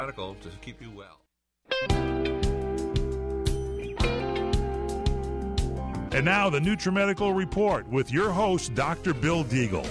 Medical to keep you well. And now the NutriMedical Report with your host, Dr. Bill Deagle.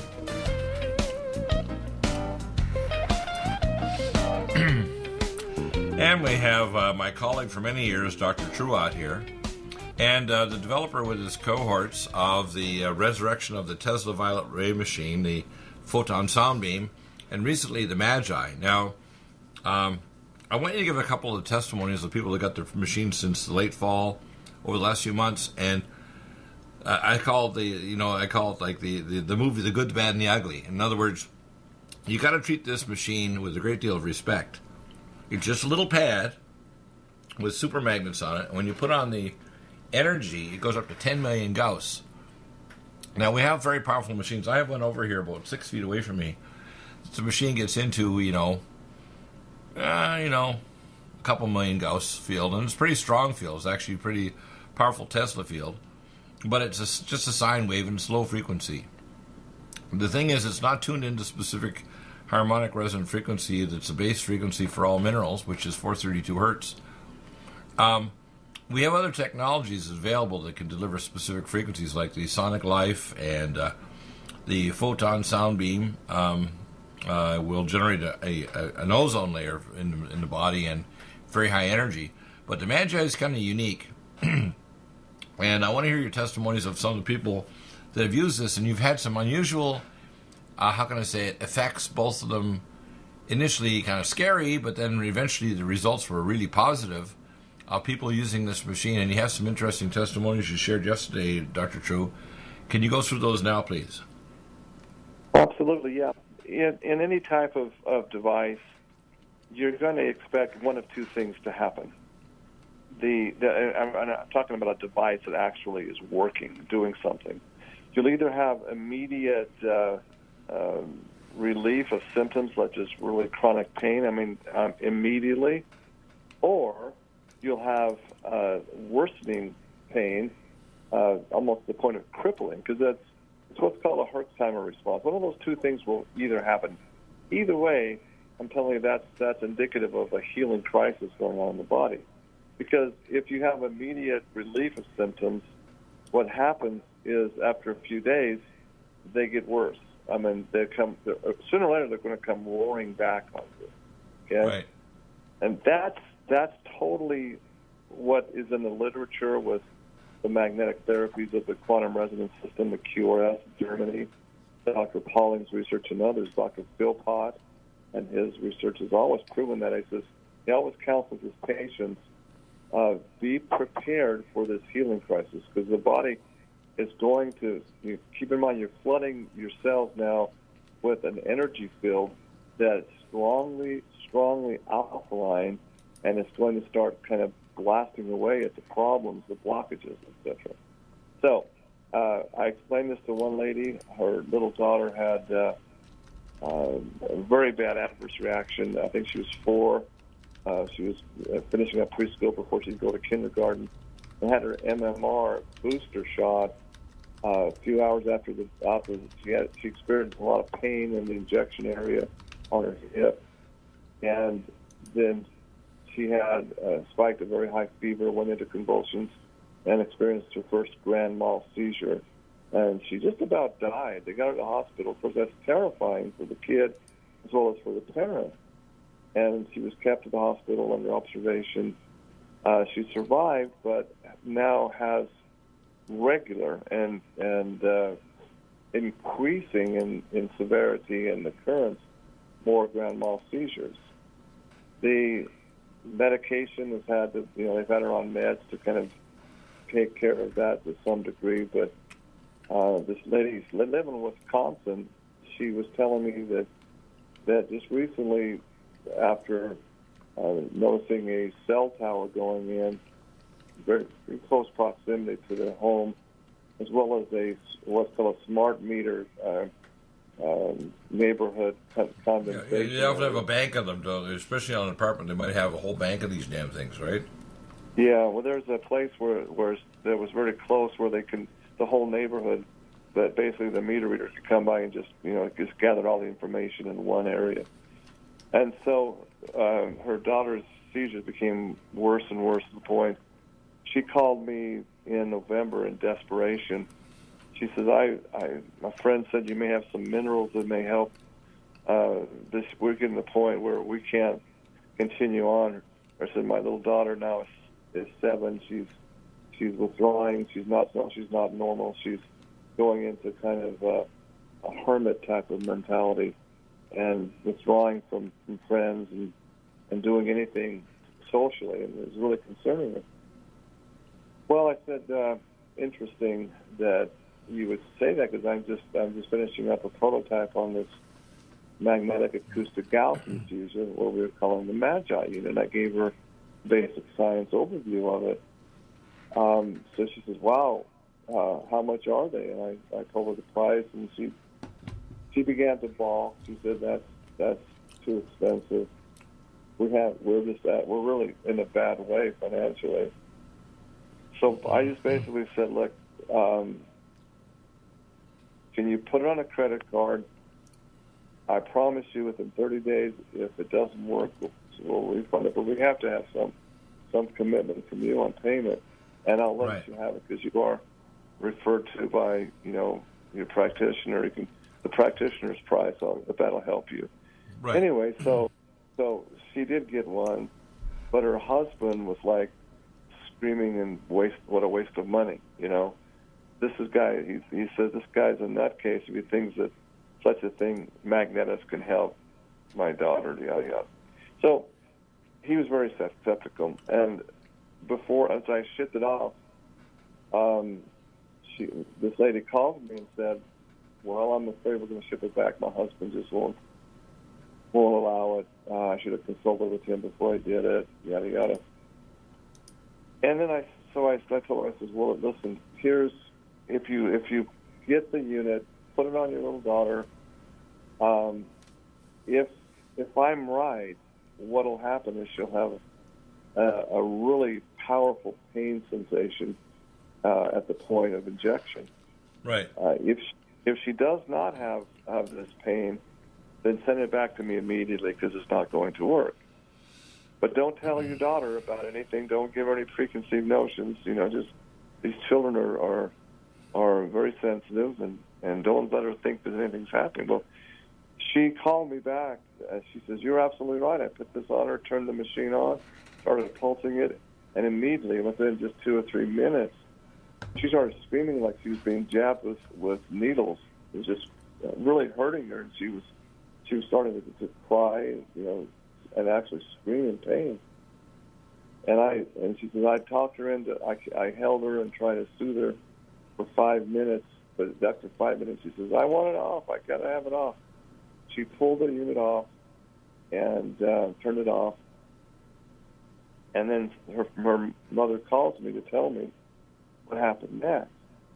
And we have my colleague for many years, Dr. Truott, here, and the developer with his cohorts of the resurrection of the Tesla violet ray machine, the photon sound beam, and recently the Magi. Now, I want you to give a couple of testimonies of people that got their machines since the late fall, over the last few months, and I call it like the movie The Good, the Bad, and the Ugly. In other words, you got to treat this machine with a great deal of respect. It's just a little pad with super magnets on it, and when you put on the energy, it goes up to 10 million Gauss. Now, we have very powerful machines. I have one over here about 6 feet away from me. The machine gets into, a couple million Gauss field, and it's a pretty strong field. It's actually a pretty powerful Tesla field, but it's just a sine wave and it's low frequency. The thing is, it's not tuned into specific harmonic resonant frequency. That's a base frequency for all minerals, which is 432 hertz. We have other technologies available that can deliver specific frequencies, like the Sonic Life and the photon sound beam. Will generate an ozone layer in the body and very high energy. But the Magi is kind of unique. And I want to hear your testimonies of some of the people that have used this, and you've had some unusual, effects, both of them initially kind of scary, but then eventually the results were really positive of people using this machine. And you have some interesting testimonies you shared yesterday, Dr. True. Can you go through those now, please? Absolutely, yeah. In any type of device, you're going to expect one of two things to happen. I'm talking about a device that actually is working, doing something. You'll either have immediate relief of symptoms, like just really chronic pain, immediately, or you'll have worsening pain, almost to the point of crippling, because it's what's called a Herxheimer response. One of those two things will either happen. Either way, I'm telling you that's indicative of a healing crisis going on in the body. Because if you have immediate relief of symptoms, what happens is after a few days, they get worse. Sooner or later they're going to come roaring back on you. Okay? Right. And that's totally what is in the literature with the magnetic therapies of the quantum resonance system, the QRS, Germany, Dr. Pauling's research and others. Dr. Philpott and his research has always proven that. He always counsels his patients, be prepared for this healing crisis, because the body is going to, keep in mind, you're flooding your cells now with an energy field that's strongly alkaline, and it's going to start kind of blasting away at the problems, the blockages, etc. So I explained this to one lady. Her little daughter had a very bad adverse reaction. I think she was 4. She was finishing up preschool before she'd go to kindergarten, and had her MMR booster shot a few hours after the she experienced a lot of pain in the injection area on her hip, and then she had spiked a very high fever, went into convulsions, and experienced her first grand mal seizure. And she just about died. They got her to the hospital. Of course, that's terrifying for the kid as well as for the parent. And she was kept at the hospital under observation. She survived, but now has regular and increasing in severity and occurrence more grand mal seizures. The medication has had to, they've had her on meds to kind of take care of that to some degree. But this lady's living in Wisconsin. She was telling me that just recently, after noticing a cell tower going in very close proximity to their home, as well as what's called a smart meter neighborhood condensation. You have to have a bank of them, though, especially on an apartment. They might have a whole bank of these damn things, right? Yeah, well, there's a place where that was very close where the whole neighborhood, that basically the meter reader could come by and just gather all the information in one area. And so her daughter's seizures became worse and worse to the point she called me in November in desperation. She says, my friend said you may have some minerals that may help. We're getting to the point where we can't continue on. I said, my little daughter now is 7. She's withdrawing. She's not normal. She's going into kind of a hermit type of mentality and withdrawing from friends and doing anything socially, and it was really concerning her. Well, I said, interesting that you would say that, because I'm just finishing up a prototype on this magnetic acoustic Gaussian fuser, what we were calling the Magi unit. I gave her basic science overview of it. So she says, "Wow, how much are they?" And I told her the price, and she began to bawl. She said, "That's too expensive. We're really in a bad way financially." So I just basically said, "Look, can you put it on a credit card? I promise you within 30 days, if it doesn't work, we'll refund it. But we have to have some commitment from you on payment, and I'll let you have it because you are referred to by your practitioner. The practitioner's price, that'll help you." Right. Anyway, so she did get one, but her husband was like screaming and what a waste of money. This guy, he says this guy's a nutcase if he thinks that such a thing, magnetics, can help my daughter, yada yada. So he was very skeptical, and as I shipped it off, this lady called me and said, "Well, I'm afraid we're going to ship it back. My husband just won't allow it. I should have consulted with him before I did it, yada yada." And then I told her, I said, "Well, listen, if you get the unit, put it on your little daughter. If I'm right, what'll happen is she'll have a really powerful pain sensation at the point of injection. Right. If she does not have this pain, then send it back to me immediately because it's not going to work. But don't tell your daughter about anything. Don't give her any preconceived notions. Just these children are very sensitive, and don't let her think that anything's happening." Well, she called me back. She says, "You're absolutely right. I put this on her, turned the machine on, started pulsing it, and immediately, within just 2 or 3 minutes, she started screaming like she was being jabbed with needles. It was just really hurting her, and she was starting to cry, and actually scream in pain. And she says, I talked her into, I held her and tried to soothe her for 5 minutes, but after 5 minutes, she says, I want it off. I got to have it off. She pulled the unit off and turned it off. And then her mother calls me to tell me what happened next.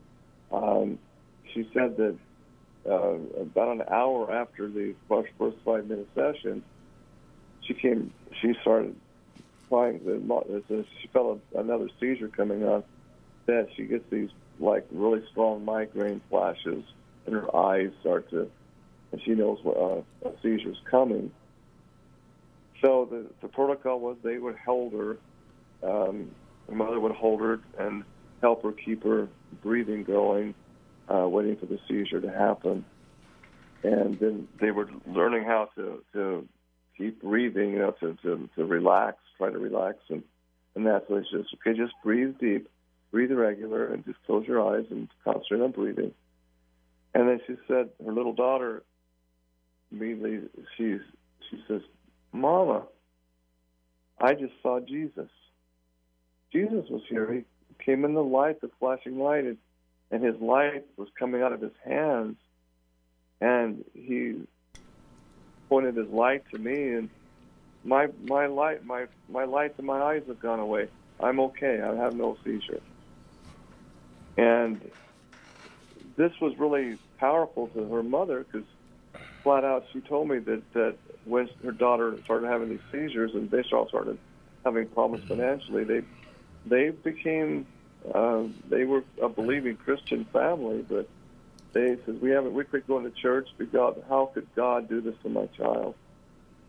She said that about an hour after the first 5-minute session, she started crying. She felt another seizure coming on. That she gets these like really strong migraine flashes, and her eyes start to, and she knows a seizure's coming. So the protocol was they would hold her, her mother would hold her and help her keep her breathing going, waiting for the seizure to happen. And then they were learning how to keep breathing, to relax, try to relax, and that's what it's just, okay, just breathe deep, breathe regular, and just close your eyes and concentrate on breathing. And then she said, her little daughter, immediately, she says, Mama, I just saw Jesus. Jesus was here. He came in the light, the flashing light, and his light was coming out of his hands, and he pointed his light to me, and my light in my eyes have gone away. I'm okay. I have no seizure. And this was really powerful to her mother because flat out she told me that when her daughter started having these seizures and they all started having problems financially, they became they were a believing Christian family, but they said we quit going to church because how could God do this to my child?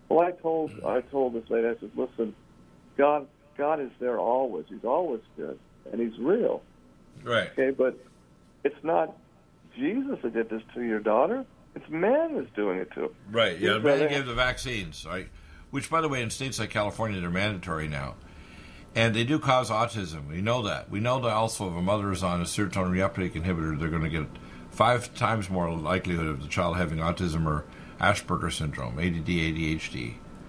Well, I told this lady, I said, listen, God is there always. He's always good, and He's real. Right. Okay, but it's not Jesus that did this to your daughter. It's man that's doing it to him. Right. Yeah, man gave the vaccines, right? Which, by the way, in states like California, they're mandatory now. And they do cause autism. We know that. We know that also if a mother is on a serotonin reuptake inhibitor, they're going to get 5 times more likelihood of the child having autism or Asperger's syndrome, ADD, ADHD.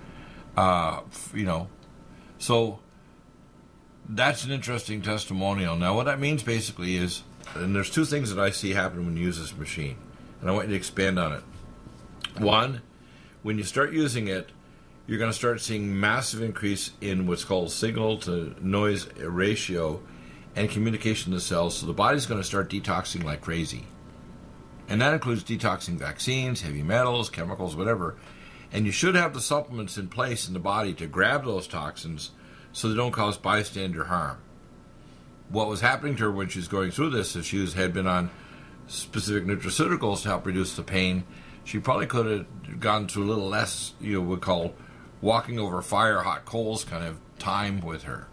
So that's an interesting testimonial. Now, what that means basically is, and there's 2 things that I see happen when you use this machine, and I want you to expand on it. One, when you start using it, you're going to start seeing massive increase in what's called signal-to-noise ratio and communication to the cells, so the body's going to start detoxing like crazy. And that includes detoxing vaccines, heavy metals, chemicals, whatever. And you should have the supplements in place in the body to grab those toxins so they don't cause bystander harm. What was happening to her when she was going through this, if she had been on specific nutraceuticals to help reduce the pain, she probably could have gone through a little less, would call walking over fire, hot coals kind of time with her.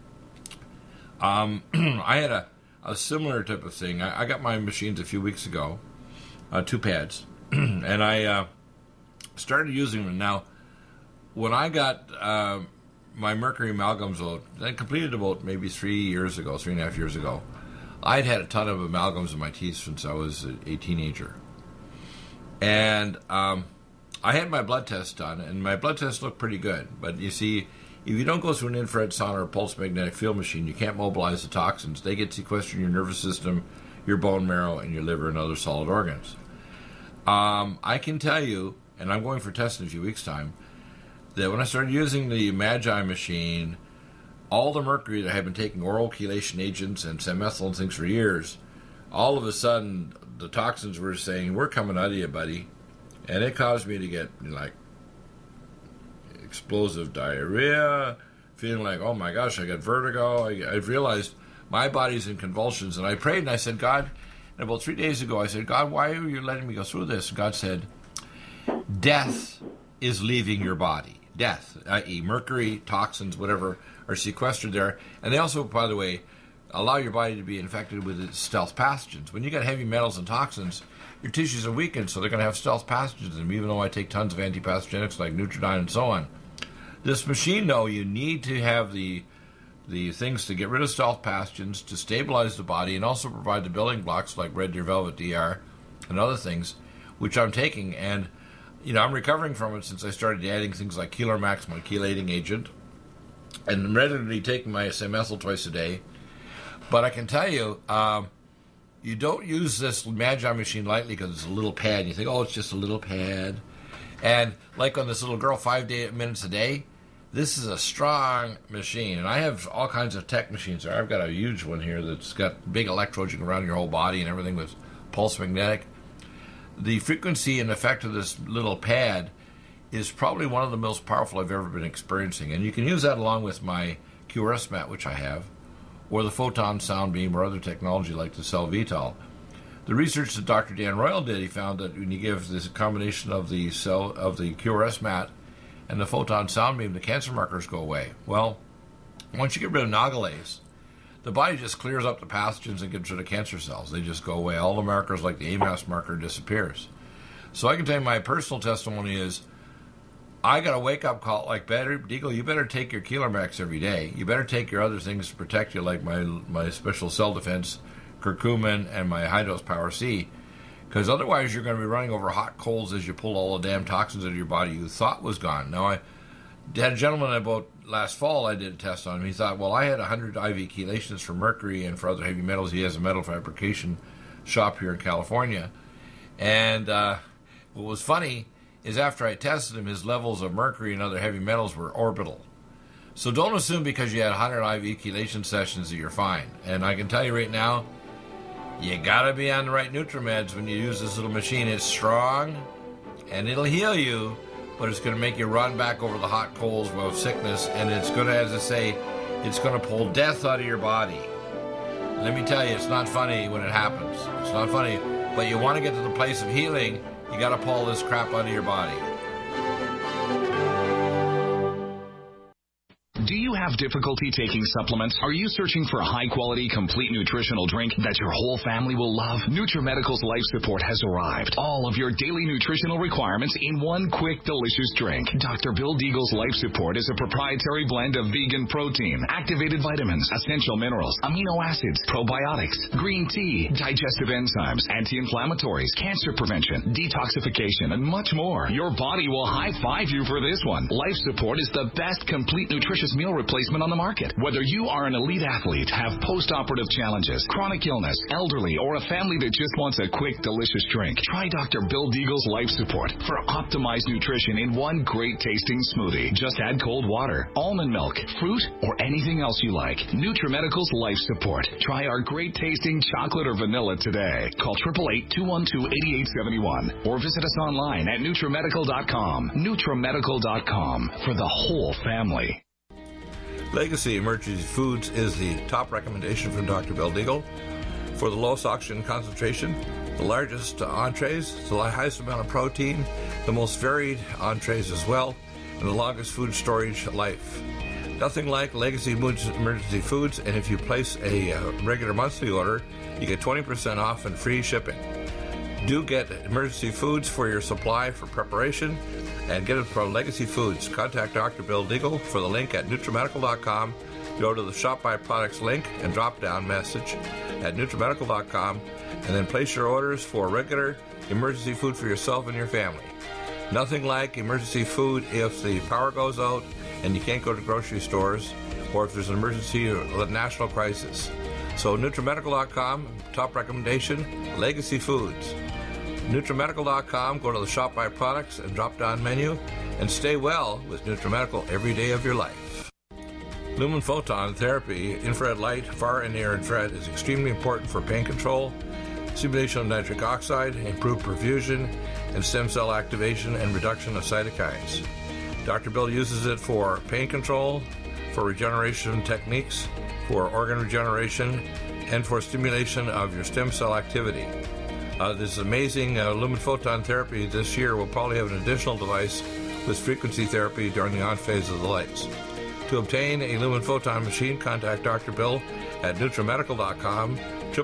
I had a similar type of thing. I got my machines a few weeks ago, 2 pads, and I started using them. Now, when I got my mercury amalgams out, I completed about maybe 3.5 years ago, I'd had a ton of amalgams in my teeth since I was a teenager. And I had my blood test done, and my blood test looked pretty good. But you see, if you don't go through an infrared sauna or pulse magnetic field machine, you can't mobilize the toxins. They get sequestered in your nervous system, your bone marrow, and your liver and other solid organs. I can tell you, and I'm going for tests in a few weeks' time, that when I started using the Magi machine, all the mercury that I had been taking oral chelation agents and Samethyl and things for years, all of a sudden the toxins were saying, "We're coming out of you, buddy." And it caused me to get like explosive diarrhea, feeling like, oh my gosh, I got vertigo. I realized my body's in convulsions. And I prayed and I said, God, and about 3 days ago, I said, God, why are you letting me go through this? And God said, death is leaving your body. Death, i.e. mercury, toxins, whatever, are sequestered there. And they also, by the way, allow your body to be infected with its stealth pathogens. When you got heavy metals and toxins, your tissues are weakened, so they're going to have stealth pathogens in them, even though I take tons of antipathogenics like Nutridyne and so on. This machine, though, you need to have the things to get rid of stealth pathogens, to stabilize the body, and also provide the building blocks like Red Deer Velvet DR and other things, which I'm taking. And, I'm recovering from it since I started adding things like Keeler Max, my chelating agent, and I'm regularly taking my Samethyl twice a day. But I can tell you, you don't use this Magi machine lightly because it's a little pad. You think, oh, it's just a little pad. And like on this little girl, 5 minutes a day, this is a strong machine. And I have all kinds of tech machines there. I've got a huge one here that's got big electrodes you can run your whole body and everything with pulse magnetic. The frequency and effect of this little pad is probably one of the most powerful I've ever been experiencing. And you can use that along with my QRS mat, which I have, or the photon sound beam or other technology like the Cell Vital. The research that Dr. Dan Royal did, he found that when you give this combination of the QRS mat and the photon sound beam, the cancer markers go away. Well, once you get rid of Nagalase, the body just clears up the pathogens and gets rid of cancer cells. They just go away. All the markers, like the AMAS marker, disappears. So I can tell you my personal testimony is, I got a wake-up call like, Deagle, you better take your Keeler Max every day. You better take your other things to protect you, like my special cell defense, curcumin, and my high-dose Power C, because otherwise you're going to be running over hot coals as you pull all the damn toxins out of your body you thought was gone. Now, I had a gentleman about last fall I did a test on him. He thought, well, I had 100 IV chelations for mercury and for other heavy metals. He has a metal fabrication shop here in California. And what was funny is after I tested him, his levels of mercury and other heavy metals were orbital. So don't assume because you had 100 IV chelation sessions that you're fine. And I can tell you right now, you gotta be on the right NutriMeds when you use this little machine. It's strong, and it'll heal you, but it's going to make you run back over the hot coals of sickness, and it's going to, as I say, it's going to pull death out of your body. Let me tell you, it's not funny when it happens. It's not funny, but you want to get to the place of healing, you got to pull this crap out of your body. Do you have difficulty taking supplements? Are you searching for a high-quality, complete nutritional drink that your whole family will love? NutriMedical's Life Support has arrived. All of your daily nutritional requirements in one quick, delicious drink. Dr. Bill Deagle's Life Support is a proprietary blend of vegan protein, activated vitamins, essential minerals, amino acids, probiotics, green tea, digestive enzymes, anti-inflammatories, cancer prevention, detoxification, and much more. Your body will high-five you for this one. Life Support is the best complete nutritious meal replacement on the market. Whether you are an elite athlete, have post-operative challenges, chronic illness, elderly, or a family that just wants a quick, delicious drink, try Dr. Bill Deagle's Life Support for optimized nutrition in one great-tasting smoothie. Just add cold water, almond milk, fruit, or anything else you like. NutriMedical's Life Support. Try our great-tasting chocolate or vanilla today. Call 888-212-8871 or visit us online at NutriMedical.com. NutriMedical.com for the whole family. Legacy Emergency Foods is the top recommendation from Dr. Bill Deagle for the lowest oxygen concentration, the largest entrees, the highest amount of protein, the most varied entrees as well, and the longest food storage life. Nothing like Legacy Emergency Foods, and if you place a regular monthly order, you get 20% off and free shipping. Do get emergency foods for your supply for preparation and get it from Legacy Foods. Contact Dr. Bill Deagle for the link at NutriMedical.com. Go to the Shop by Products link and drop down message at NutriMedical.com and then place your orders for regular emergency food for yourself and your family. Nothing like emergency food if the power goes out and you can't go to grocery stores or if there's an emergency or a national crisis. So NutriMedical.com, top recommendation, Legacy Foods. NutriMedical.com, go to the Shop by Products and drop down menu and stay well with NutriMedical every day of your life. Lumen photon therapy, infrared light, far and near infrared, is extremely important for pain control, stimulation of nitric oxide, improved perfusion, and stem cell activation and reduction of cytokines. Dr. Bill uses it for pain control, for regeneration techniques, for organ regeneration, and for stimulation of your stem cell activity. This amazing Lumen photon therapy this year will probably have an additional device with frequency therapy during the on phase of the lights. To obtain a Lumen photon machine, contact Dr. Bill at NutriMedical.com,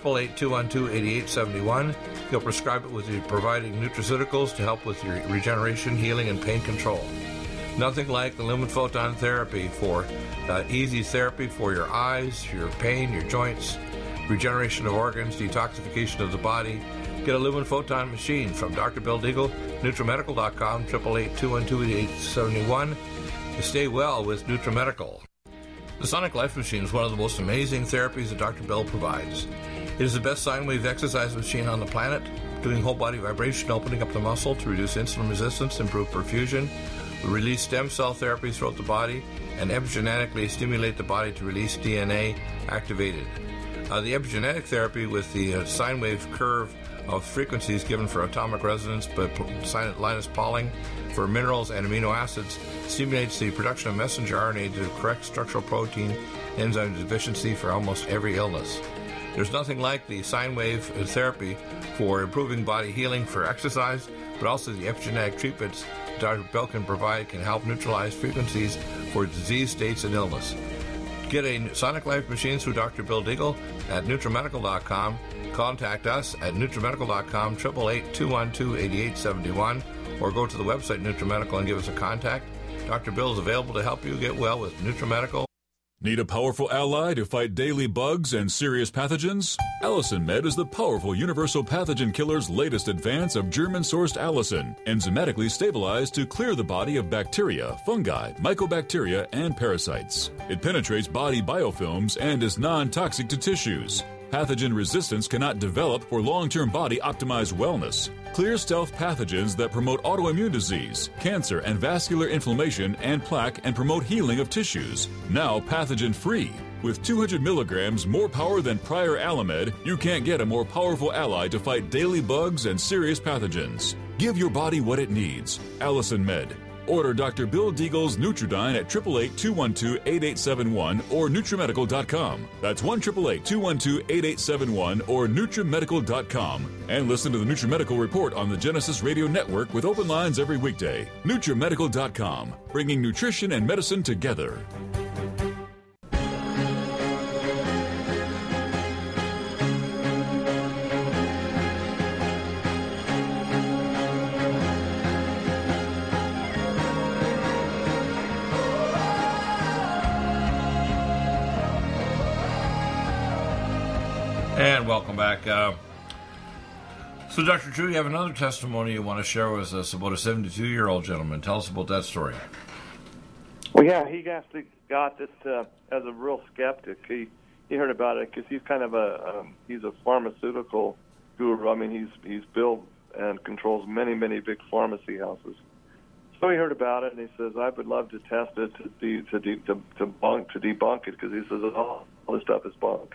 888-212-8871. He'll prescribe it with you providing nutraceuticals to help with your regeneration, healing, and pain control. Nothing like the Lumen photon therapy for easy therapy for your eyes, your pain, your joints, regeneration of organs, detoxification of the body. Get a Lumen photon machine from Dr. Bill Deagle, NutriMedical.com, 888-212-8871. Stay well with NutriMedical. The Sonic Life Machine is one of the most amazing therapies that Dr. Bill provides. It is the best sine wave exercise machine on the planet, doing whole body vibration, opening up the muscle to reduce insulin resistance, improve perfusion, release stem cell therapies throughout the body, and epigenetically stimulate the body to release DNA activated. The epigenetic therapy with the sine wave curve of frequencies given for atomic resonance by Linus Pauling for minerals and amino acids stimulates the production of messenger RNA to correct structural protein enzyme deficiency for almost every illness. There's nothing like the sine wave therapy for improving body healing for exercise, but also the epigenetic treatments Dr. Bill can provide can help neutralize frequencies for disease states and illness. Get a Sonic Life machine through Dr. Bill Deagle at NutriMedical.com. Contact us at NutriMedical.com, 888-212-8871, or go to the website NutriMedical and give us a contact. Dr. Bill is available to help you get well with NutriMedical. Need a powerful ally to fight daily bugs and serious pathogens? Allicin Med is the powerful universal pathogen killer's latest advance of German-sourced allicin, enzymatically stabilized to clear the body of bacteria, fungi, mycobacteria, and parasites. It penetrates body biofilms and is non-toxic to tissues. Pathogen resistance cannot develop for long-term body-optimized wellness. Clear stealth pathogens that promote autoimmune disease, cancer, and vascular inflammation and plaque and promote healing of tissues. Now pathogen-free. With 200 milligrams more power than prior Alamed, you can't get a more powerful ally to fight daily bugs and serious pathogens. Give your body what it needs. Allicin Med. Order Dr. Bill Deagle's Nutridyne at 888-212-8871 or NutriMedical.com. That's 1-888-212-8871 or NutriMedical.com. And listen to the NutriMedical Report on the Genesis Radio Network with open lines every weekday. NutriMedical.com, bringing nutrition and medicine together. And welcome back. So, Dr. True, you have another testimony you want to share with us about a 72-year-old gentleman. Tell us about that story. Well, yeah, he actually got it as a real skeptic. He heard about it because he's kind of he's a pharmaceutical guru. I mean, he's built and controls many big pharmacy houses. So he heard about it, and he says, "I would love to test it to debunk it," because he says all this stuff is bunk.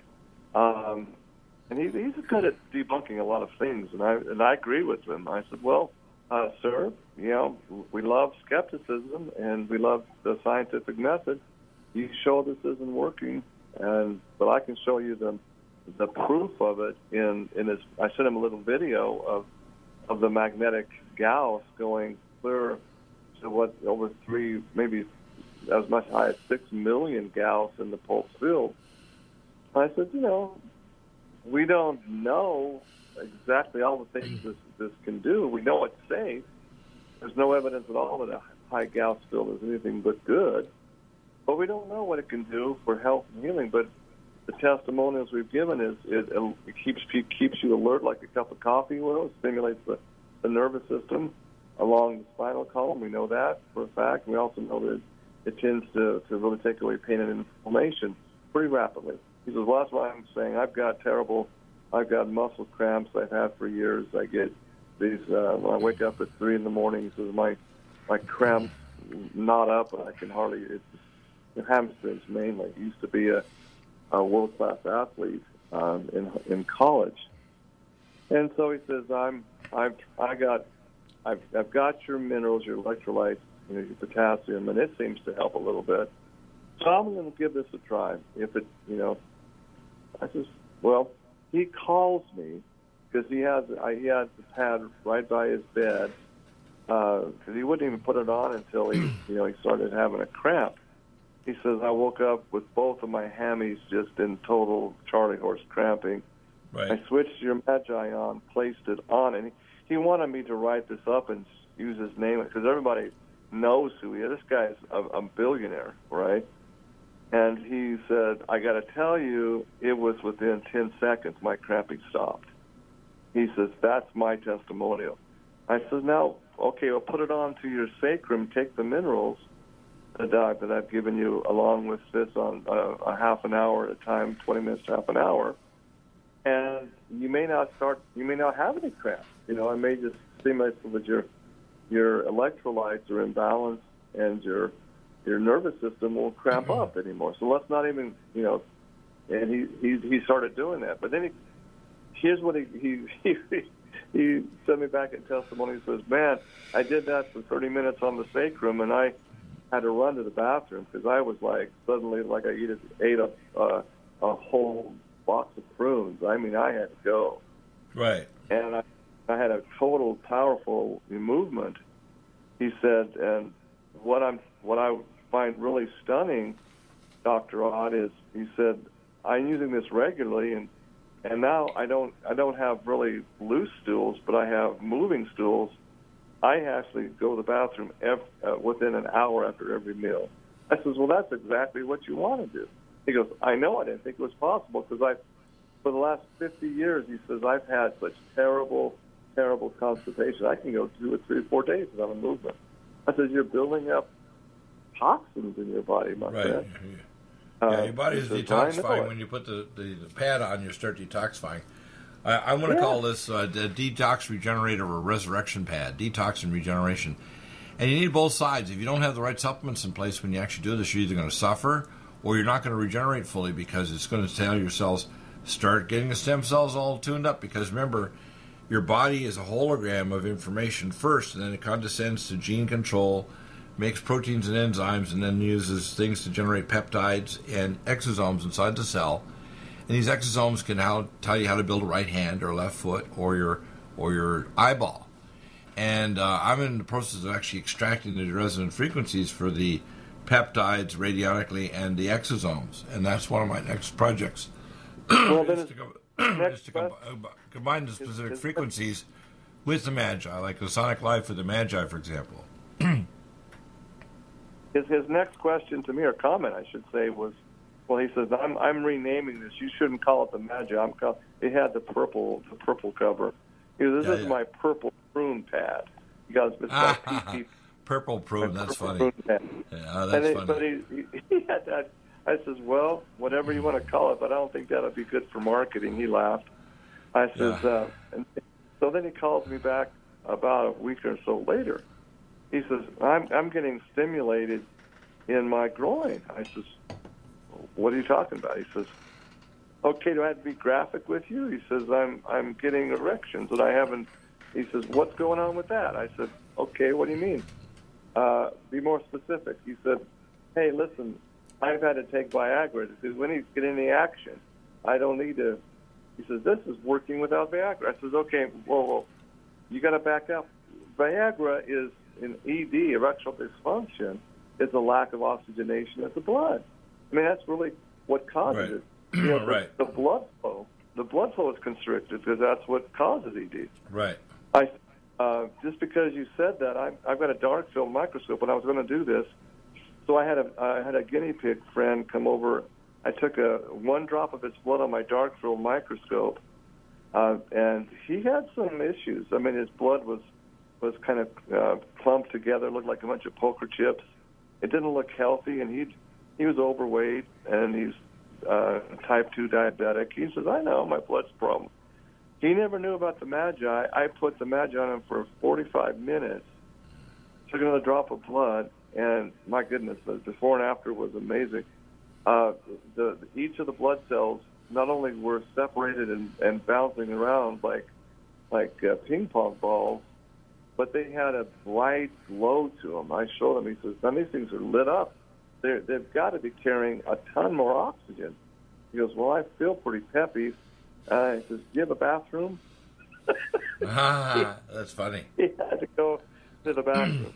And he's good at debunking a lot of things, and I agree with him. I said, "Well, sir, we love skepticism and we love the scientific method. You show this isn't working, but I can show you the proof of it in his." I sent him a little video of the magnetic Gauss going clear to what over 3, maybe as much high as 6 million Gauss in the pulse field. I said, we don't know exactly all the things this can do. We know it's safe. There's no evidence at all that a high Gauss field is anything but good. But we don't know what it can do for health and healing. But the testimonials we've given is it keeps you alert like a cup of coffee will. It stimulates the nervous system along the spinal column. We know that for a fact. We also know that it tends to really take away pain and inflammation pretty rapidly. He says, well, that's why I'm saying I've got muscle cramps I've had for years. I get these, when I wake up at 3 in the morning, he says, my cramps knot up and I can hardly, it's hamstrings mainly. He used to be a world-class athlete in college. And so he says, I've got your minerals, your electrolytes, your potassium, and it seems to help a little bit. So I'm going to give this a try. If it, I says, well, he calls me because he has the pad right by his bed because he wouldn't even put it on until he started having a cramp. He says, I woke up with both of my hammies just in total Charlie horse cramping. Right. I switched your Magi on, placed it on, and he wanted me to write this up and use his name because everybody knows who he is. This guy's a billionaire, right? And he said, I got to tell you, it was within 10 seconds my cramping stopped. He says, that's my testimonial. I said, now, okay, I'll put it on to your sacrum, take the minerals that I've given you along with this on a half an hour at a time, 20 minutes to half an hour, and you may not have any cramps. I may just stimulate so that your electrolytes are in balance and your nervous system won't cramp up anymore. So let's not even, and he started doing that. But then here's what he sent me back in testimony. He says, man, I did that for 30 minutes on the sacrum, and I had to run to the bathroom because I was suddenly like I ate a whole box of prunes. I mean, I had to go. Right. And I had a total powerful movement. He said, and what I find really stunning, Dr. Ott, is he said, I'm using this regularly, and now I don't have really loose stools, but I have moving stools. I actually go to the bathroom within an hour after every meal. I says, well, that's exactly what you want to do. He goes, I know, I didn't think it was possible because for the last 50 years, he says, I've had such terrible constipation. I can go 2 or 3 or 4 days without a movement. I said, you're building up toxins in your body, my friend. Yeah, your body is detoxifying. When you put the pad on, you start detoxifying. I want to call this the detox regenerator or resurrection pad, detox and regeneration. And you need both sides. If you don't have the right supplements in place when you actually do this, you're either going to suffer or you're not going to regenerate fully because it's going to tell your cells, start getting the stem cells all tuned up. Because remember, your body is a hologram of information first, and then it condescends to gene control, makes proteins and enzymes, and then uses things to generate peptides and exosomes inside the cell. And these exosomes can tell you how to build a right hand or left foot or your eyeball. And I'm in the process of actually extracting the resonant frequencies for the peptides radionically and the exosomes. And that's one of my next projects. Well, then is to combine the specific frequencies with the Magi, like the Sonic Life for the Magi, for example. His next question to me, or comment, I should say, was, Well, he says, I'm renaming this. You shouldn't call it the Magi. It had the purple cover. He goes, this is my purple prune pad. He goes, it's my PP. Purple prune, that's funny. Prune pad. Yeah, that's funny. But he had that. I says, well, whatever you want to call it, but I don't think that'll be good for marketing. He laughed. I says, and so then he calls me back about a week or so later. He says, I'm getting stimulated in my groin. I says, what are you talking about? He says, okay, do I have to be graphic with you? He says, I'm getting erections that I haven't. He says, what's going on with that? I said, okay, what do you mean? Be more specific. He said, hey, listen, I've had to take Viagra. He says, when he's getting the action, I don't need to. He says, this is working without Viagra. I says, okay, whoa, you got to back up. Viagra is an ED, erectile dysfunction, is a lack of oxygenation of the blood. I mean, that's really what causes it. You know, right. The blood flow is constricted because that's what causes ED. Right. Just because you said that, I've got a dark field microscope, and I was going to do this. So I had a guinea pig friend come over. I took one drop of his blood on my dark field microscope, and he had some issues. I mean, his blood was kind of clumped together, looked like a bunch of poker chips. It didn't look healthy, and he was overweight, and he's type 2 diabetic. He says, I know, my blood's a problem. He never knew about the Magi. I put the Magi on him for 45 minutes, took another drop of blood, and my goodness, the before and after was amazing. Each of the blood cells not only were separated and bouncing around like ping pong balls, but they had a bright glow to them. I showed him. He says, "Some of these things are lit up. They've got to be carrying a ton more oxygen." He goes, "Well, I feel pretty peppy." He says, "Do you have a bathroom?" That's funny. He had to go to the bathroom.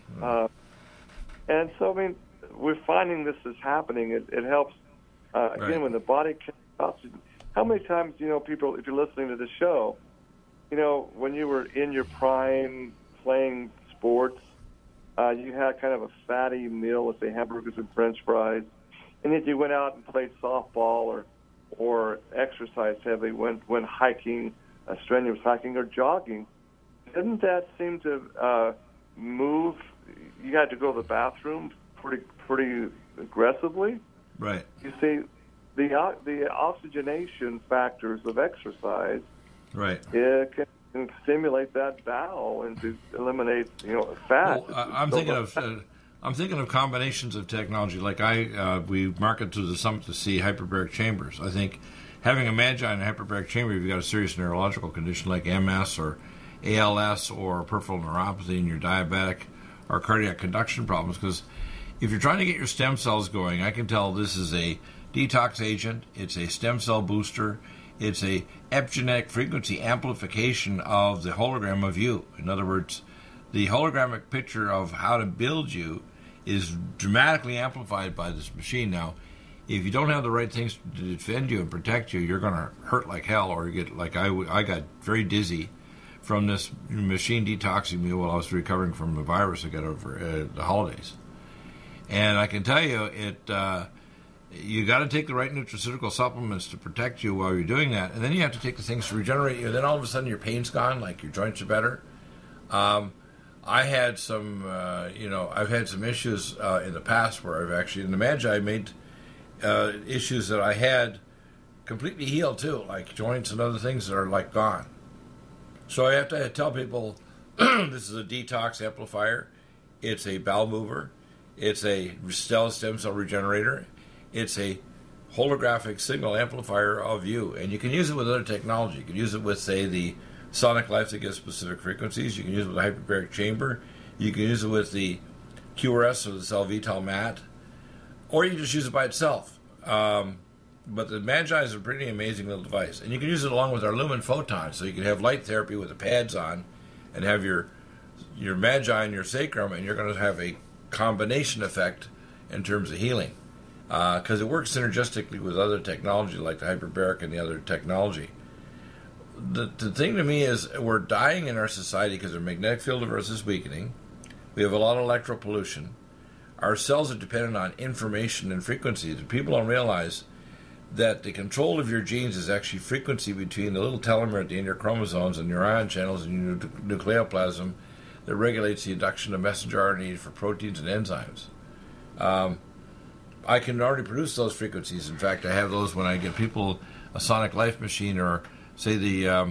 And so, I mean, we're finding this is happening. It helps, again, when the body carries oxygen. How many times, people, if you're listening to the show, when you were in your prime playing sports, you had kind of a fatty meal, let's say hamburgers and French fries, and if you went out and played softball or exercised heavily, went hiking, strenuous hiking or jogging, didn't that seem to move? You had to go to the bathroom pretty aggressively. Right. You see, the oxygenation factors of exercise, right, it can stimulate that bowel and to eliminate fat. Well, I'm thinking of combinations of technology. Like we market to the Summit to see hyperbaric chambers. I think having a Magi in a hyperbaric chamber, if you've got a serious neurological condition like MS or ALS or peripheral neuropathy and you're diabetic or cardiac conduction problems, because if you're trying to get your stem cells going, I can tell this is a detox agent, it's a stem cell booster, it's a epigenetic frequency amplification of the hologram of you. In other words, the hologramic picture of how to build you is dramatically amplified by this machine. Now, if you don't have the right things to defend you and protect you, you're going to hurt like hell, or you get like I got very dizzy from this machine detoxing me while I was recovering from the virus I got over the holidays. And I can tell you, you got to take the right nutraceutical supplements to protect you while you're doing that, and then you have to take the things to regenerate you. And then all of a sudden, your pain's gone, like your joints are better. I had some, I've had some issues in the past where I've actually, in the Magi, made issues that I had completely healed too, like joints and other things that are like gone. So I have to tell people, this is a detox amplifier. It's a bowel mover. It's a stem cell regenerator. It's a holographic signal amplifier of you. And you can use it with other technology. You can use it with, say, the Sonic Life that gives specific frequencies. You can use it with the hyperbaric chamber. You can use it with the QRS or the Cell-Vital mat. Or you can just use it by itself. But the Magi is a pretty amazing little device. And you can use it along with our Lumen Photon. So you can have light therapy with the pads on and have your Magi and your sacrum, and you're going to have a combination effect in terms of healing. Because it works synergistically with other technology like the hyperbaric and the other technology. The thing to me is we're dying in our society because our magnetic field of Earth is weakening. We have a lot of electro pollution. Our cells are dependent on information and frequencies. People don't realize that the control of your genes is actually frequency between the little telomere at the end of your chromosomes and your ion channels and your nucleoplasm that regulates the induction of messenger RNA for proteins and enzymes. I can already produce those frequencies. In fact, I have those when I give people a Sonic Life machine or, say, the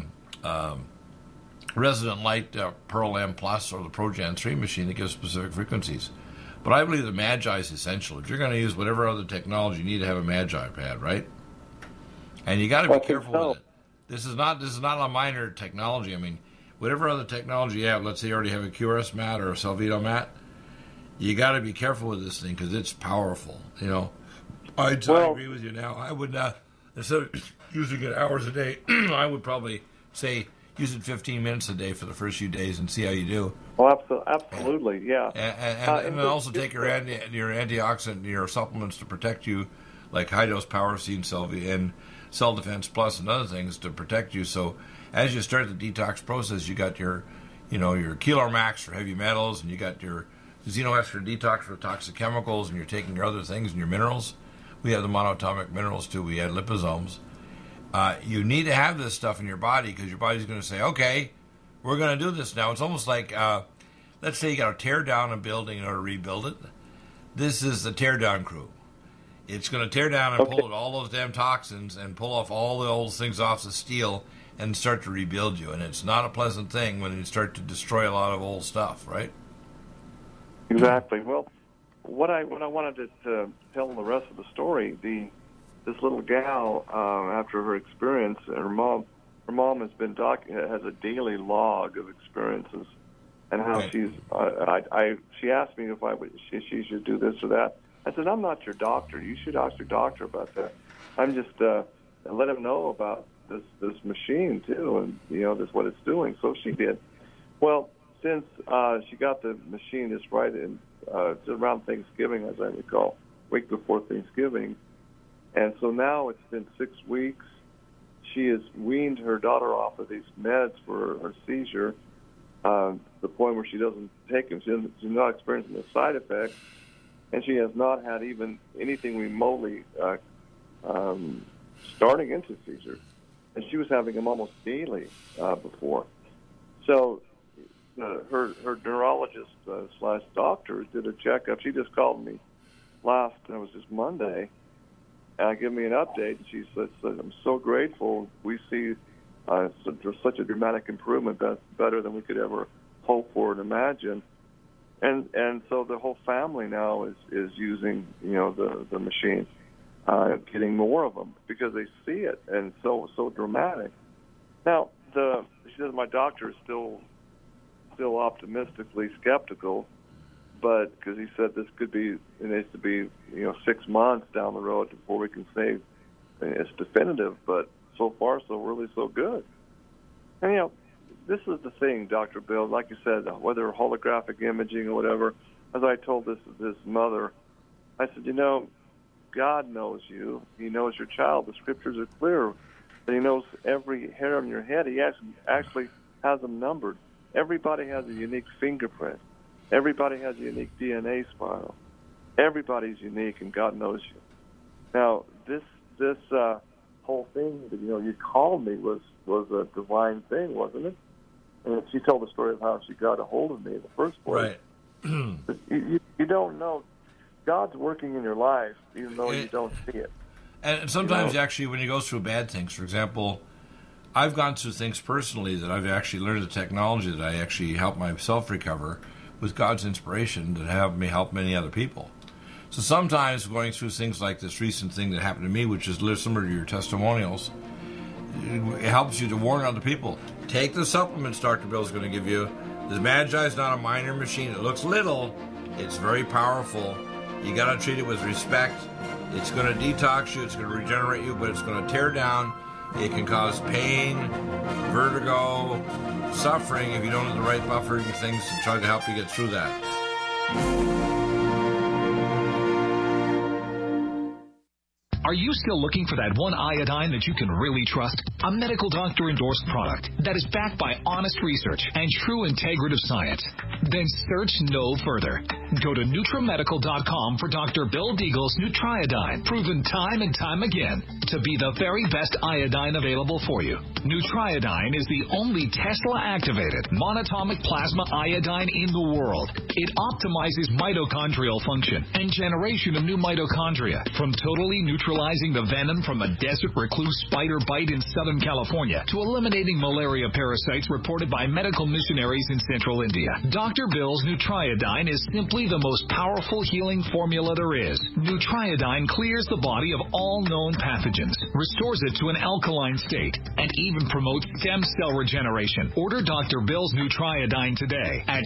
Resident Light Pearl M Plus or the ProGen 3 machine that gives specific frequencies. But I believe the Magi is essential. If you're going to use whatever other technology, you need to have a Magi pad, right? And you got to be careful with it. This is not a minor technology. I mean, whatever other technology you have, let's say you already have a QRS mat or a Salvedo mat, you got to be careful with this thing because it's powerful. You know, I agree with you now. I would not, instead of using it hours a day, I would probably say use it 15 minutes a day for the first few days and see how you do. Oh, absolutely, yeah. And then also take your antioxidant, your supplements to protect you, like high-dose Power Seed and Cell Defense Plus and other things to protect you. So as you start the detox process, you got your Keelar Max for heavy metals, and you got your Xenoester Detox for toxic chemicals, and you're taking your other things and your minerals. We have the monatomic minerals too. We had liposomes. You need to have this stuff in your body because your body's going to say, okay, we're going to do this now. It's almost like, let's say you got to tear down a building in order to rebuild it. This is the tear down crew. It's going to tear down and pull out all those damn toxins and pull off all the old things off the steel and start to rebuild you. And it's not a pleasant thing when you start to destroy a lot of old stuff, right? Exactly. Well, what I wanted to tell the rest of the story, this little gal, after her experience, her mom has been has a daily log of experiences, and how she's. She asked me if she should do this or that. I said, I'm not your doctor. You should ask your doctor about that. I'm just let him know about this machine too, and this what it's doing. So she did. Well, since she got the machine just right in around Thanksgiving, as I recall, week before Thanksgiving. And so now it's been 6 weeks. She has weaned her daughter off of these meds for her seizure, to the point where she doesn't take them. She's not experiencing the side effects, and she has not had even anything remotely starting into seizures. And she was having them almost daily before. So her neurologist slash doctor did a checkup. She just called me it was just Monday, and give me an update. She said, I'm so grateful. We see there's such a dramatic improvement, that's better than we could ever hope for and imagine. And so the whole family now is using the machine, getting more of them because they see it and so dramatic. Now she says my doctor is still optimistically skeptical, but because he said it needs to be 6 months down the road before we can say it's definitive. But so far, so good. And this is the thing, Dr. Bill. Like you said, whether holographic imaging or whatever. As I told this mother, I said, God knows you. He knows your child. The scriptures are clear that He knows every hair on your head. He actually has them numbered. Everybody has a unique fingerprint. Everybody has a unique DNA spiral. Everybody's unique, and God knows you. Now, this whole thing that you called me was a divine thing, wasn't it? And she told the story of how she got a hold of me in the first place. Right. But you don't know. God's working in your life, even though you don't see it. And sometimes, actually, when you go through bad things, for example, I've gone through things personally that I've actually learned the technology that I actually help myself recover with God's inspiration that have me help many other people. So sometimes going through things like this recent thing that happened to me, which is similar to your testimonials, it helps you to warn other people. Take the supplements Dr. Bill's going to give you. The Magi is not a minor machine. It looks little. It's very powerful. You got to treat it with respect. It's going to detox you. It's going to regenerate you, but it's going to tear down. It can cause pain, vertigo, suffering if you don't have the right buffering things to try to help you get through that. Are you still looking for that one iodine that you can really trust? A medical doctor endorsed product that is backed by honest research and true integrative science? Then search no further. Go to NutriMedical.com for Dr. Bill Deagle's Nutriodine, proven time and time again to be the very best iodine available for you. Nutriodine is the only Tesla-activated monatomic plasma iodine in the world. It optimizes mitochondrial function and generation of new mitochondria, from totally neutralizing the venom from a desert recluse spider bite in Southern California to eliminating malaria parasites reported by medical missionaries in Central India. Dr. Bill's Nutriodine is simply the most powerful healing formula there is. Nutriodine clears the body of all known pathogens, restores it to an alkaline state, and even promotes stem cell regeneration. Order Dr. Bill's Nutriodine today at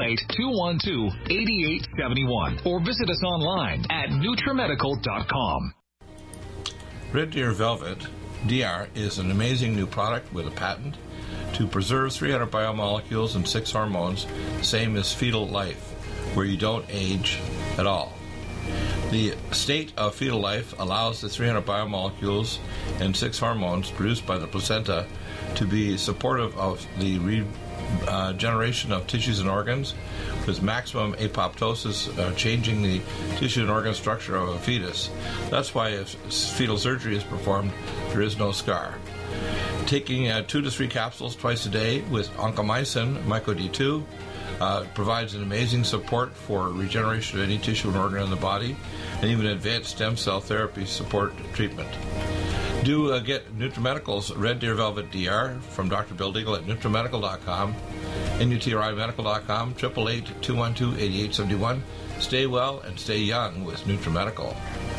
888-212-8871 or visit us online at NutriMedical.com. Red Deer Velvet DR is an amazing new product with a patent to preserve 300 biomolecules and 6 hormones, same as fetal life, where you don't age at all. The state of fetal life allows the 300 biomolecules and 6 hormones produced by the placenta to be supportive of the regeneration of tissues and organs, with maximum apoptosis, changing the tissue and organ structure of a fetus. That's why if fetal surgery is performed, there is no scar. Taking 2 to 3 capsules twice a day with oncomycin, MycoD2, provides an amazing support for regeneration of any tissue and organ in the body, and even advanced stem cell therapy support treatment. Do get NutriMedical's Red Deer Velvet DR from Dr. Bill Deagle at NutriMedical.com, NutriMedical.com, 888-212-8871. Stay well and stay young with NutriMedical.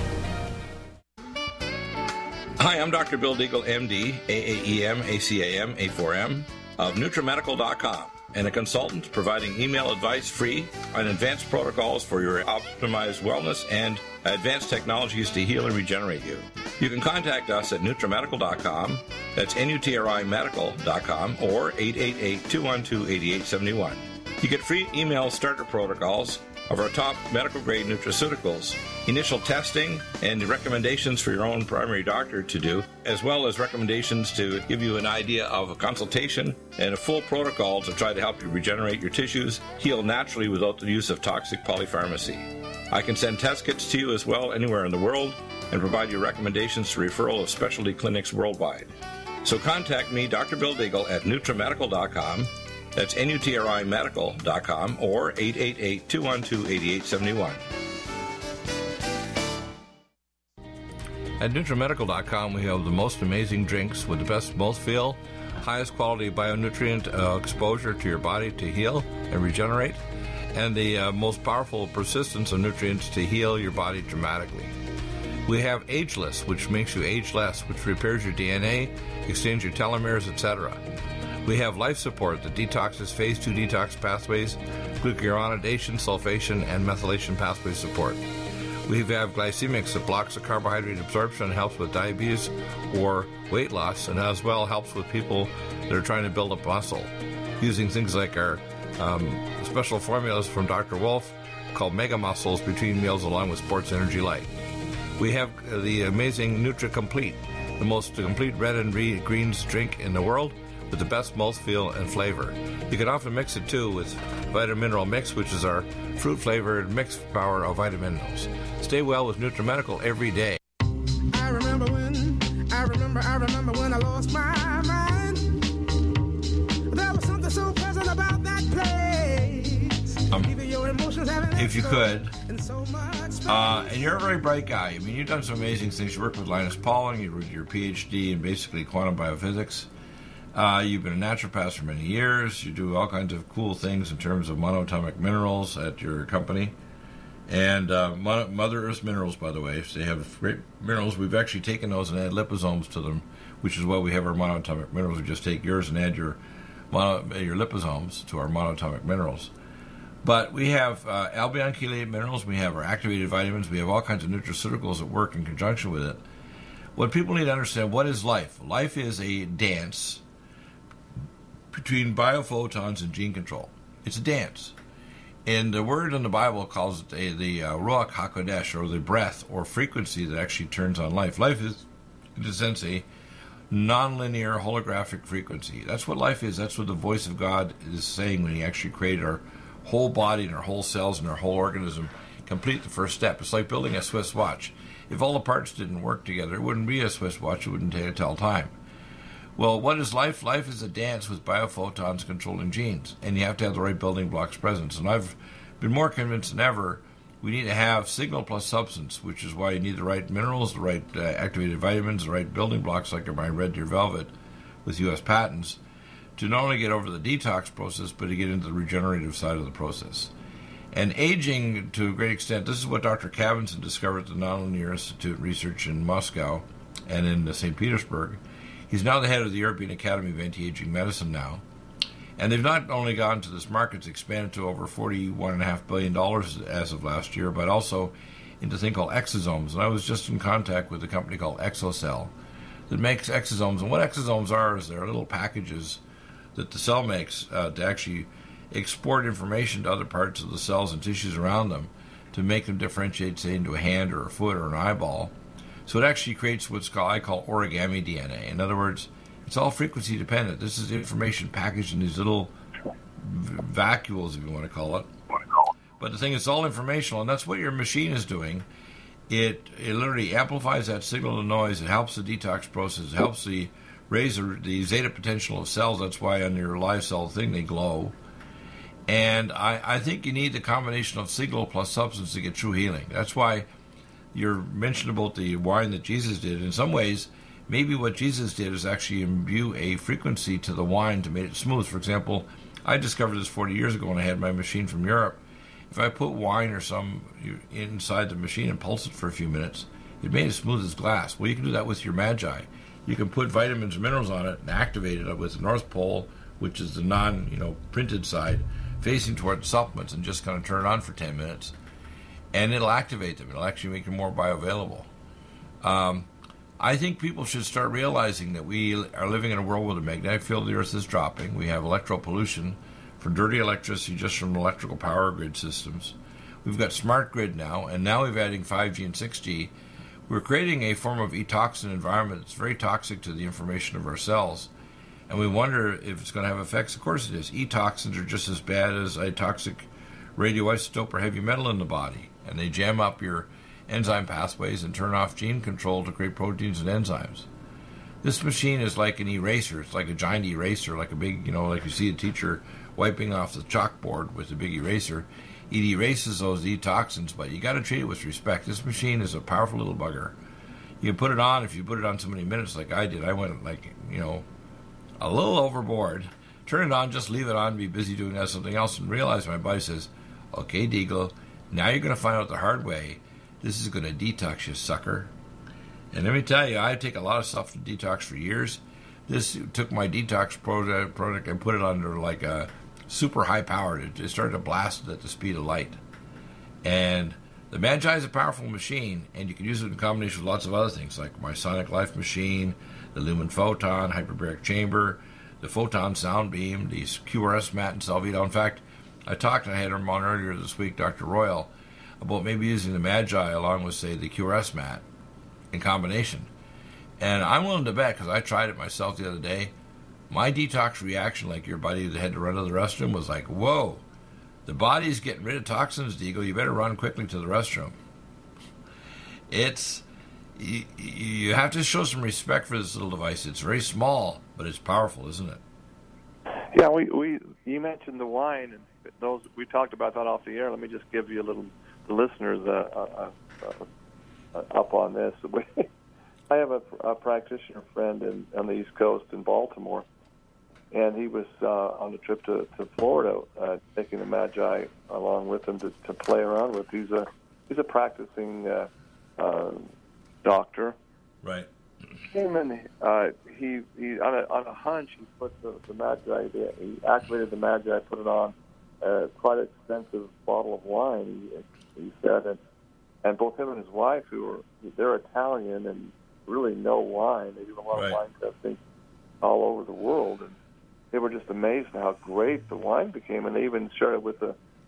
Hi, I'm Dr. Bill Deagle, MD, AAEM, ACAM, A4M, of NutriMedical.com, and a consultant providing email advice free on advanced protocols for your optimized wellness and advanced technologies to heal and regenerate you. You can contact us at NutriMedical.com, that's NutriMedical.com, or 888-212-8871. You get free email starter protocols of our top medical-grade nutraceuticals, initial testing, and recommendations for your own primary doctor to do, as well as recommendations to give you an idea of a consultation and a full protocol to try to help you regenerate your tissues, heal naturally without the use of toxic polypharmacy. I can send test kits to you as well anywhere in the world and provide you recommendations to referral of specialty clinics worldwide. So contact me, Dr. Bill Deagle, at NutriMedical.com. That's NutriMedical.com or 888-212-8871. At NutriMedical.com, we have the most amazing drinks with the best mouthfeel, highest quality bionutrient exposure to your body to heal and regenerate, and the most powerful persistence of nutrients to heal your body dramatically. We have Ageless, which makes you age less, which repairs your DNA, extends your telomeres, etc. We have Life Support that detoxes phase 2 detox pathways, glucuronidation, sulfation, and methylation pathway support. We have Glycemics that blocks the carbohydrate absorption and helps with diabetes or weight loss, and as well helps with people that are trying to build up muscle, using things like our special formulas from Dr. Wolf called Mega Muscles between meals along with Sports Energy Light. We have the amazing NutriComplete, the most complete red and greens drink in the world, with the best mouthfeel and flavor. You can often mix it too with Vitamin Mineral Mix, which is our fruit-flavored mixed power of vitamin minerals. Stay well with NutriMedical every day. I remember when I lost my mind. There was something so pleasant about that place. Even your emotions have if you could, and you're a very bright guy. I mean, you've done some amazing things. You worked with Linus Pauling, you did your PhD in basically quantum biophysics. You've been a naturopath for many years. You do all kinds of cool things in terms of monoatomic minerals at your company. And Mother Earth's minerals, by the way, they have great minerals. We've actually taken those and added liposomes to them, which is why we have our monoatomic minerals. We just take yours and add your liposomes to our monoatomic minerals. But we have albion chelate minerals. We have our activated vitamins. We have all kinds of nutraceuticals that work in conjunction with it. What people need to understand, what is life? Life is a dance between biophotons and gene control. It's a dance. And the word in the Bible calls it the Ruach HaKodesh, or the breath or frequency that actually turns on life. Life is, in a sense, a nonlinear holographic frequency. That's what life is. That's what the voice of God is saying when he actually created our whole body and our whole cells and our whole organism. Complete the first step. It's like building a Swiss watch. If all the parts didn't work together, it wouldn't be a Swiss watch. It wouldn't tell time. Well, what is life? Life is a dance with biophotons controlling genes, and you have to have the right building blocks present. And I've been more convinced than ever we need to have signal plus substance, which is why you need the right minerals, the right activated vitamins, the right building blocks, like my Red Deer Velvet with U.S. patents, to not only get over the detox process, but to get into the regenerative side of the process. And aging, to a great extent, this is what Dr. Kavinson discovered at the Nonlinear Institute research in Moscow and in St. Petersburg. He's now the head of the European Academy of Anti-Aging Medicine now. And they've not only gone to this market, it's expanded to over $41.5 billion as of last year, but also into a thing called exosomes. And I was just in contact with a company called Exocell that makes exosomes. And what exosomes are is they're little packages that the cell makes to actually export information to other parts of the cells and tissues around them to make them differentiate, say, into a hand or a foot or an eyeball. So it actually creates what's called, I call origami DNA. In other words, it's all frequency dependent. This is information packaged in these little vacuoles, if you want to call it. But the thing is, it's all informational, and that's what your machine is doing. It literally amplifies that signal to noise. It helps the detox process. It helps raise the zeta potential of cells. That's why on your live cell thing they glow. And I think you need the combination of signal plus substance to get true healing. That's why you're mentioned about the wine that Jesus did. In some ways, maybe what Jesus did is actually imbue a frequency to the wine to make it smooth. For example, I discovered this 40 years ago when I had my machine from Europe. If I put wine or some inside the machine and pulse it for a few minutes, it made it smooth as glass. Well, you can do that with your Magi. You can put vitamins and minerals on it and activate it with the North Pole, which is the non-printed side, facing towards supplements, and just kind of turn it on for 10 minutes. And it'll activate them. It'll actually make them more bioavailable. I think people should start realizing that we are living in a world where the magnetic field of the Earth is dropping. We have electropollution for dirty electricity just from electrical power grid systems. We've got smart grid now, and now we're adding 5G and 6G. We're creating a form of e-toxin environment that's very toxic to the information of our cells. And we wonder if it's going to have effects. Of course it is. E-toxins are just as bad as a toxic radioisotope or heavy metal in the body. And they jam up your enzyme pathways and turn off gene control to create proteins and enzymes. This machine is like an eraser. It's like a giant eraser, like a big, like you see a teacher wiping off the chalkboard with a big eraser. It erases those e-toxins, but you got to treat it with respect. This machine is a powerful little bugger. You can put it on, if you put it on so many minutes like I did, I went a little overboard. Turn it on, just leave it on, be busy doing something else, and realize my body says, okay, Deagle, now you're going to find out the hard way. This is going to detox you, sucker. And let me tell you, I take a lot of stuff to detox for years. This took my detox product and put it under like a super high power. It started to blast it at the speed of light. And the Magi is a powerful machine, and you can use it in combination with lots of other things, like my Sonic Life machine, the Lumen Photon, hyperbaric chamber, the Photon Sound Beam, the QRS mat, and Salvito. In fact, I had him on earlier this week, Dr. Royal, about maybe using the Magi along with, say, the QRS mat in combination. And I'm willing to bet, because I tried it myself the other day, my detox reaction, like your buddy that had to run to the restroom, was like, whoa, the body's getting rid of toxins, Deagle. You better run quickly to the restroom. You have to show some respect for this little device. It's very small, but it's powerful, isn't it? Yeah, you mentioned the wine, and those we talked about that off the air. Let me just give you the listeners up on this. I have a practitioner friend on the East Coast in Baltimore, and he was on a trip to Florida, taking the Magi along with him to play around with. He's a practicing doctor. Right. Came in. He on a hunch. He put the Magi. He activated the Magi. Put it on quite an expensive bottle of wine. He said, and both him and his wife, they're Italian and really know wine. They do a lot of wine testing all over the world, and they were just amazed at how great the wine became. And they even shared it with the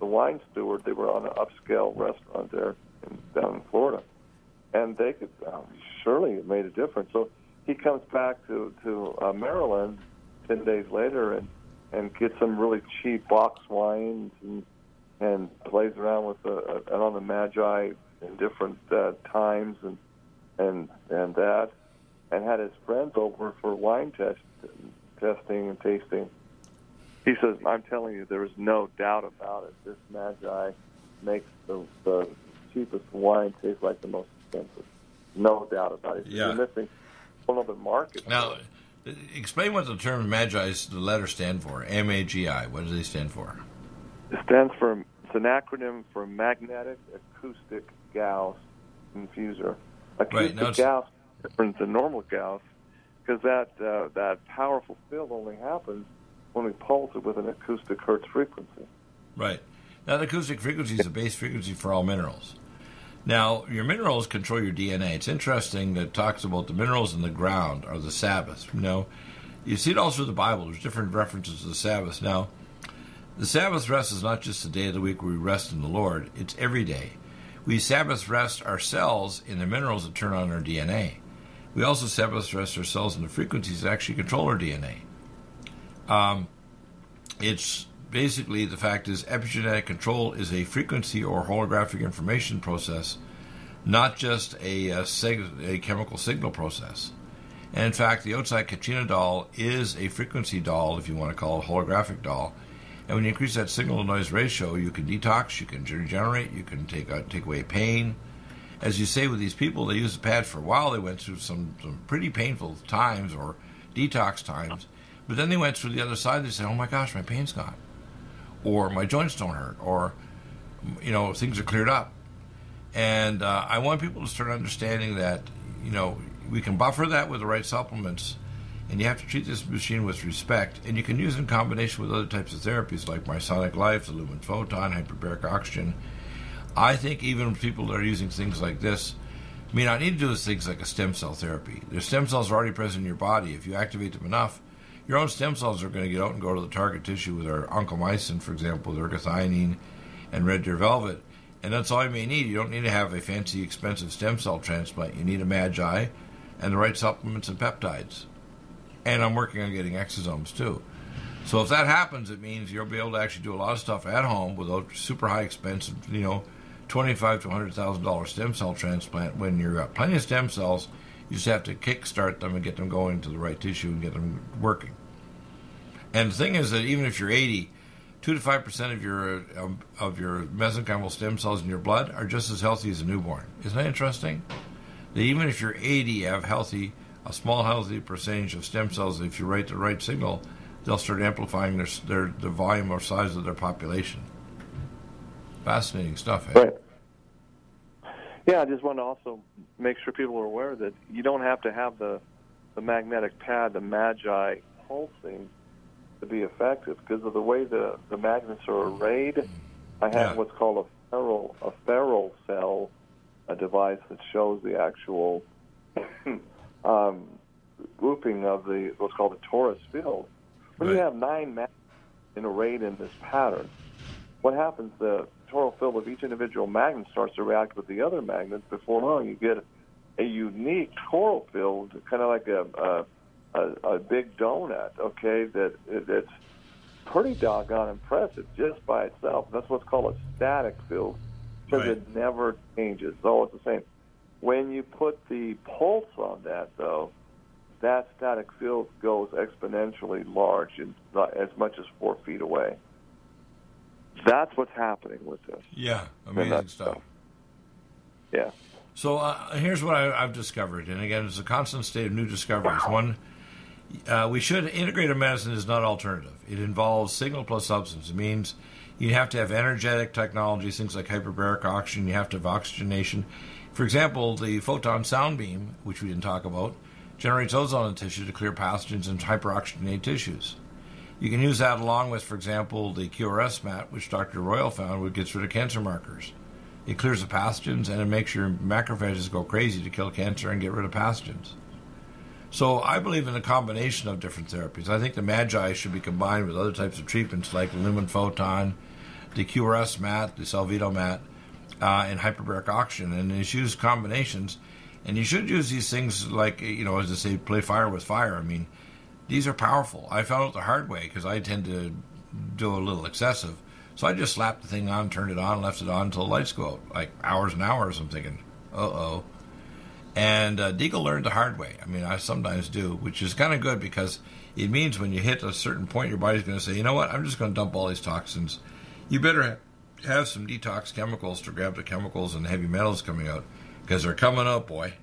the wine steward. They were on an upscale restaurant there down in Florida, and they could surely it made a difference. So he comes back to Maryland 10 days later and gets some really cheap box wines and plays around with on the Magi in different times and that, and had his friends over for wine testing and tasting. He says, "I'm telling you, there is no doubt about it. This Magi makes the cheapest wine taste like the most expensive. No doubt about it. Yeah. You're missing one other market." Now, explain what the term Magi's, the letters stand for. MAGI. What do they stand for? It stands for, it's an acronym for Magnetic Acoustic Gauss Infuser. Acoustic Gauss is different than normal Gauss because that powerful field only happens when we pulse it with an acoustic hertz frequency. Right. Now, the acoustic frequency is the base frequency for all minerals. Now, your minerals control your DNA. It's interesting that it talks about the minerals in the ground are the Sabbath. You see it all through the Bible. There's different references to the Sabbath. Now, the Sabbath rest is not just the day of the week where we rest in the Lord. It's every day. We Sabbath rest ourselves in the minerals that turn on our DNA. We also Sabbath rest ourselves in the frequencies that actually control our DNA. It's basically, the fact is, epigenetic control is a frequency or holographic information process, not just a chemical signal process. And in fact, the outside Kachina doll is a frequency doll, if you want to call it a holographic doll. And when you increase that signal-to-noise ratio, you can detox, you can regenerate, you can take away pain. As you say with these people, they used the pad for a while. They went through some pretty painful times or detox times. But then they went through the other side. They said, "Oh my gosh, my pain's gone," or "My joints don't hurt," or things are cleared up. And I want people to start understanding that we can buffer that with the right supplements, and you have to treat this machine with respect. And you can use it in combination with other types of therapies like Mysonic Life, the Lumen Photon, hyperbaric oxygen. I think even people that are using things like this may not need to do things like a stem cell therapy. Their stem cells are already present in your body. If you activate them enough, your own stem cells are going to get out and go to the target tissue with our oncomycin, for example, with ergothioneine and red deer velvet. And that's all you may need. You don't need to have a fancy, expensive stem cell transplant. You need a Magi and the right supplements and peptides. And I'm working on getting exosomes, too. So if that happens, it means you'll be able to actually do a lot of stuff at home without super high expense, $25,000 to $100,000 stem cell transplant. When you've got plenty of stem cells, you just have to kickstart them and get them going to the right tissue and get them working. And the thing is that even if you're 80, 2 to 5% of your mesenchymal stem cells in your blood are just as healthy as a newborn. Isn't that interesting? That even if you're 80, you have a small healthy percentage of stem cells. If you write the right signal, they'll start amplifying the volume or size of their population. Fascinating stuff, eh? Right. Yeah, I just want to also make sure people are aware that you don't have to have the magnetic pad, the Magi pulsing, to be effective because of the way the magnets are arrayed. I have what's called a ferrule cell, a device that shows the actual grouping of what's called the torus field. When you have 9 magnets arrayed in this pattern, what happens? The toral field of each individual magnet starts to react with the other magnets. Before long, you get a unique toral field, kind of like a big donut. Okay, it's pretty doggone impressive just by itself. That's what's called a static field because it never changes. It's always the same. When you put the pulse on that, though, that static field goes exponentially large, and as much as 4 feet away. That's what's happening with this. Yeah, amazing stuff. Yeah. So here's what I've discovered, and again, it's a constant state of new discoveries. One, we should integrative medicine is not alternative. It involves signal plus substance. It means you have to have energetic technologies, things like hyperbaric oxygen. You have to have oxygenation. For example, the photon sound beam, which we didn't talk about, generates ozone in tissue to clear pathogens and hyperoxygenate tissues. You can use that along with, for example, the QRS mat, which Dr. Royal found, which gets rid of cancer markers. It clears the pathogens, and it makes your macrophages go crazy to kill cancer and get rid of pathogens. So I believe in a combination of different therapies. I think the Magi should be combined with other types of treatments like the Lumen Photon, the QRS mat, the Salvedo mat, and hyperbaric oxygen. And it's used combinations. And you should use these things like, as they say, play fire with fire. I mean, these are powerful. I found out the hard way because I tend to do a little excessive. So I just slapped the thing on, turned it on, left it on until the lights go out, like hours and hours. I'm thinking, uh-oh. And Deagle learned the hard way. I mean, I sometimes do, which is kind of good because it means when you hit a certain point, your body's going to say, you know what, I'm just going to dump all these toxins. You better have some detox chemicals to grab the chemicals and heavy metals coming out because they're coming out, boy.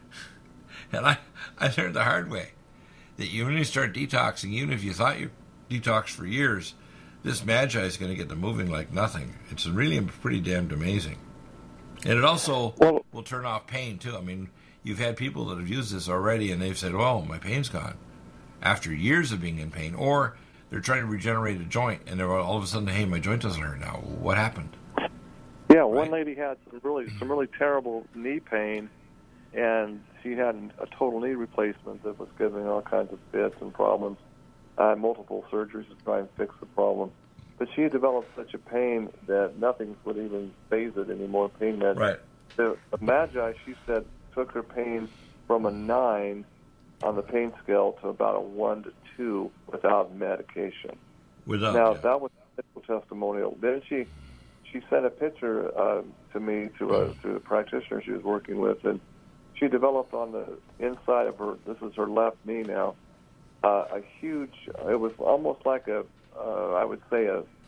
And I learned the hard way that when you start detoxing, even if you thought you detoxed for years, this Magi is going to get to moving like nothing. It's really pretty damned amazing. And it also will turn off pain, too. I mean, you've had people that have used this already, and they've said, oh, my pain's gone, after years of being in pain. Or they're trying to regenerate a joint, and they're all of a sudden, hey, my joint doesn't hurt now. What happened? Yeah, one lady had some really terrible knee pain, and she had a total knee replacement that was giving all kinds of fits and problems. Multiple surgeries to try and fix the problem. But she had developed such a pain that nothing would even phase it anymore, pain meds. Right. The Magi, she said, took her pain from a 9 on the pain scale to about a 1 to 2 without medication. That was a testimonial. Then she sent a picture to me to a practitioner she was working with, and she developed on the inside of her, this is her left knee now, a huge, it was almost like I would say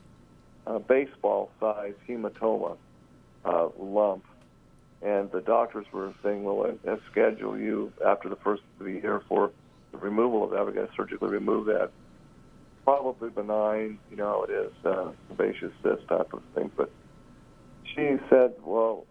a baseball-sized hematoma lump. And the doctors were saying, well, let's schedule you after the first of the year for the removal of that. We're going to surgically remove that. Probably benign, you know how it is, sebaceous cyst type of thing. But she said, well,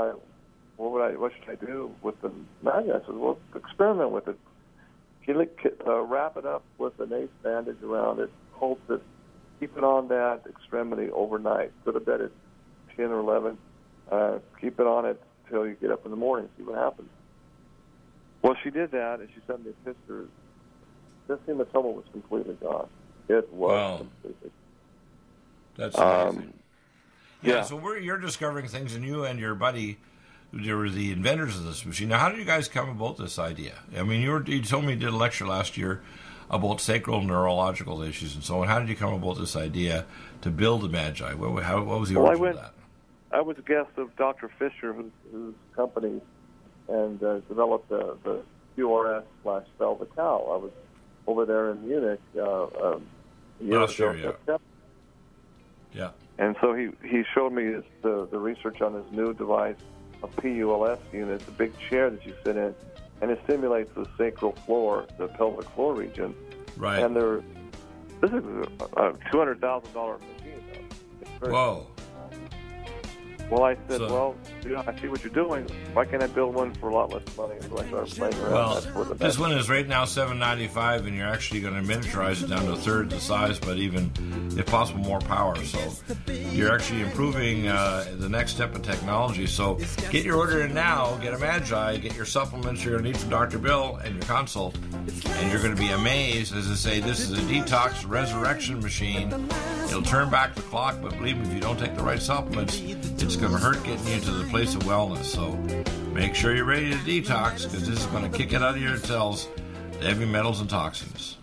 what should I do with the Magi? I said, well, experiment with it. She wrap it up with an ace bandage around it, hold it, keep it on that extremity overnight. Go to bed at 10 or 11. Keep it on it till you get up in the morning, see what happens. Well, she did that, and she sent me a picture. This hematoma was completely gone. It was completely. That's amazing. Yeah, so you're discovering things, and you and your buddy, they were the inventors of this machine. Now, how did you guys come about this idea? I mean, you told me you did a lecture last year about sacral neurological issues and so on. How did you come about this idea to build the Magi? What was the origin of that? I was a guest of Dr. Fisher, whose company and developed the QRS/Velvet Tau. I was over there in Munich last year. Yeah. And so he showed me the research on his new device, a PULS unit. It's a big chair that you sit in, and it stimulates the sacral floor, the pelvic floor region. Right. And this is a $200,000 machine. Whoa. Well, I said, I see what you're doing. Why can't I build one for a lot less money? So I started playing around. Well, this one is right now $795, and you're actually going to miniaturize it down to a third the size, but even, if possible, more power. So you're actually improving the next step in technology. So get your order in now. Get a Magi. Get your supplements you're going to need from Dr. Bill and your consult. And you're going to be amazed. As I say, this is a detox resurrection machine. It'll turn back the clock, but believe me, if you don't take the right supplements, it's going to hurt getting you to the place of wellness. So make sure you're ready to detox, because this is going to kick it out of your cells, the heavy metals and toxins.